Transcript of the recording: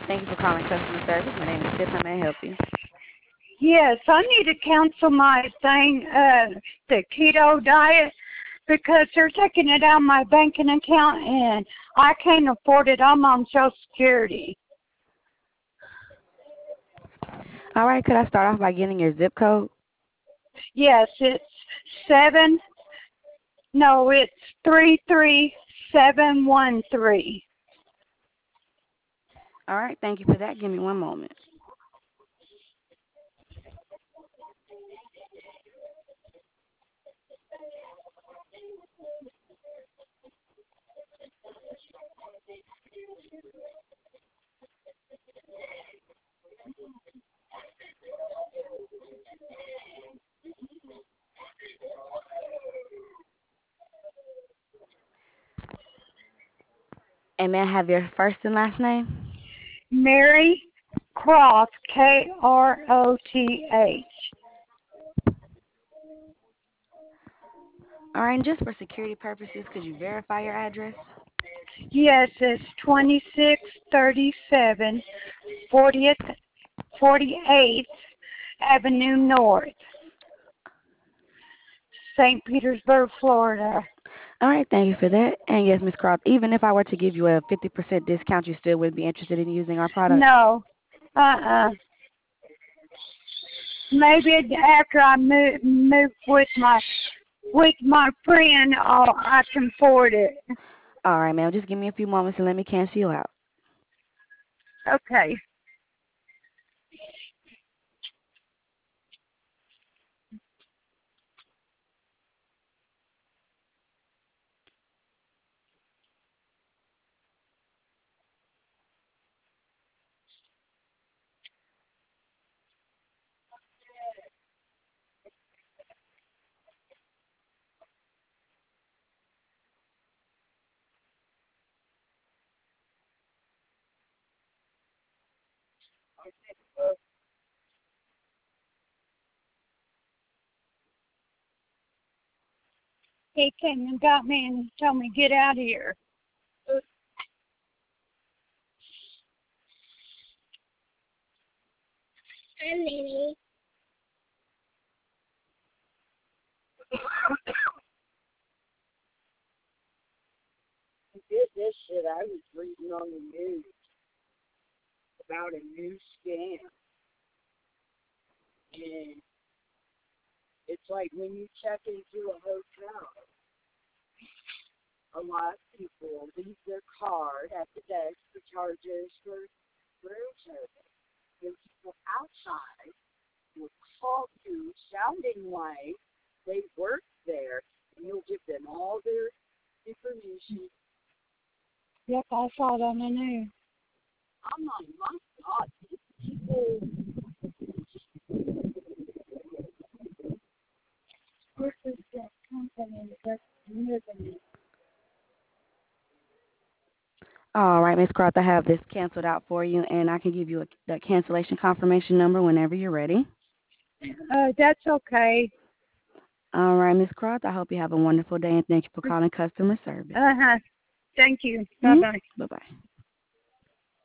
Thank you for calling customer service. My name is Tiff. How may I help you? Yes, I need to cancel my thing, the keto diet, because they're taking it out of my banking account and I can't afford it. I'm on Social Security. All right, could I start off by getting your zip code? Yes, it's 33713. All right, thank you for that. Give me one moment. And may I have your first and last name? Mary Croft, Kroth. All right, and just for security purposes, could you verify your address? Yes, it's 2637 48th Avenue North, St. Petersburg, Florida. All right, thank you for that. And yes, Ms. Croft, even if I were to give you a 50% discount, you still wouldn't be interested in using our product? No. Maybe after I move with my friend, I can afford it. All right, ma'am. Just give me a few moments and let me cancel you out. Okay. He came and got me and told me get out of here. Hi, Minnie. Did this shit I was reading on the news about a new scam. And it's like when you check into a hotel, a lot of people leave their card at the desk for charges for room service. And people outside will call you sounding like they work there, and you'll give them all their information. Yep, I saw it on the news. I'm like, my God, these people. This is the company that's living. All right, Ms. Croft, I have this canceled out for you, and I can give you the cancellation confirmation number whenever you're ready. That's okay. All right, Ms. Croft, I hope you have a wonderful day, and thank you for calling customer service. Thank you. Mm-hmm. Bye-bye. Bye-bye.